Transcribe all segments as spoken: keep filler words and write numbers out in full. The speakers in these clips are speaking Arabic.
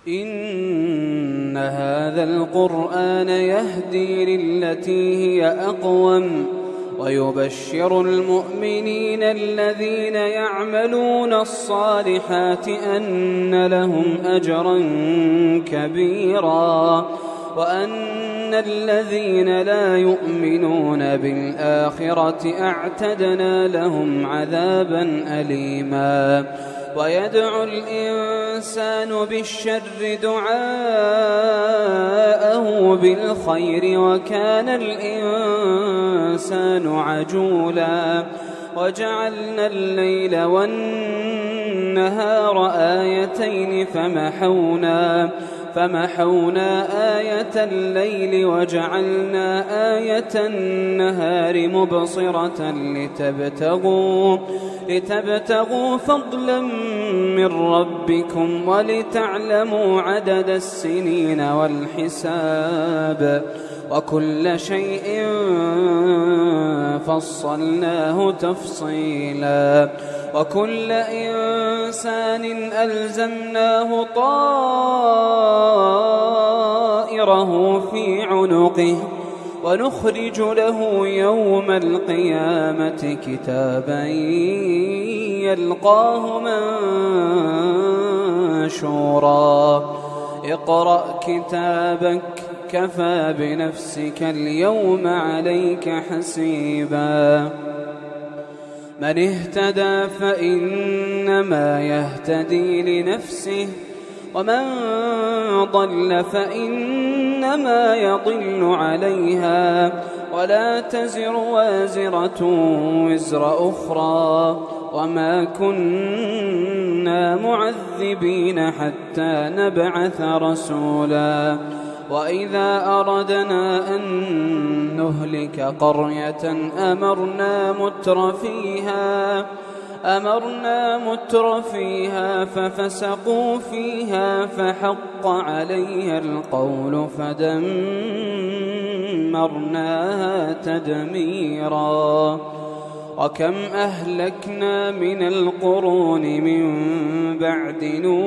إن هذا القرآن يهدي للتي هي أقوم ويبشر المؤمنين الذين يعملون الصالحات أن لهم أجرا كبيرا وأن الذين لا يؤمنون بالآخرة أعتدنا لهم عذابا أليما. ويدعو الإنسان بالشر دعاءه بالخير وكان الإنسان عجولا. وجعلنا الليل والنهار آيتين فمحونا فمحونا آية الليل وجعلنا آية النهار مبصرة لتبتغوا, لتبتغوا فضلا من ربكم ولتعلموا عدد السنين والحساب وكل شيء فصلناه تفصيلا. وكل إنسان ألزمناه طائره في عنقه ونخرج له يوم القيامة كتابا يلقاه منشورا. اقرأ كتابك كفى بنفسك اليوم عليك حسيبا. من اهتدى فإنما يهتدي لنفسه ومن ضل فإنما يضل عليها ولا تزر وازرة وزر أخرى وما كنا معذبين حتى نبعث رسولا. وإذا أردنا أن نهلك قرية أمرنا متر فيها أمرنا متر فيها ففسقوا فيها فحق عليها القول فدمرناها تدميرا. وكم أهلكنا من القرون من بعد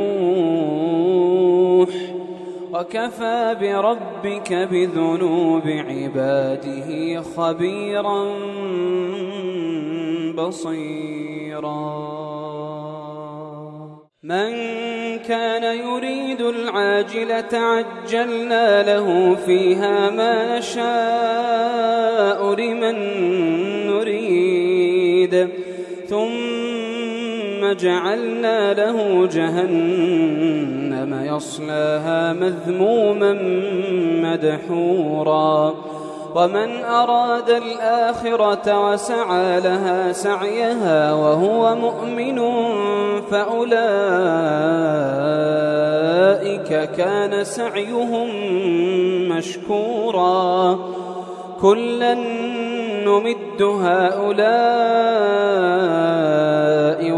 نوح وكفى بربك بذنوب عباده خبيرا بصيرا. من كان يريد العاجلة عجلنا له فيها ما نشاء لمن نريد ثم جعلنا له جهنم يصلاها مذموما مدحورا. ومن أراد الآخرة وسعى لها سعيها وهو مؤمن فأولئك كان سعيهم مشكورا. كلا نمد هؤلاء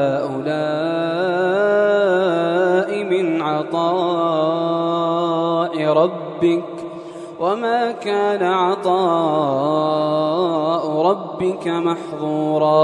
وهؤلاء من عطاء ربك وما كان عطاء ربك محظورا.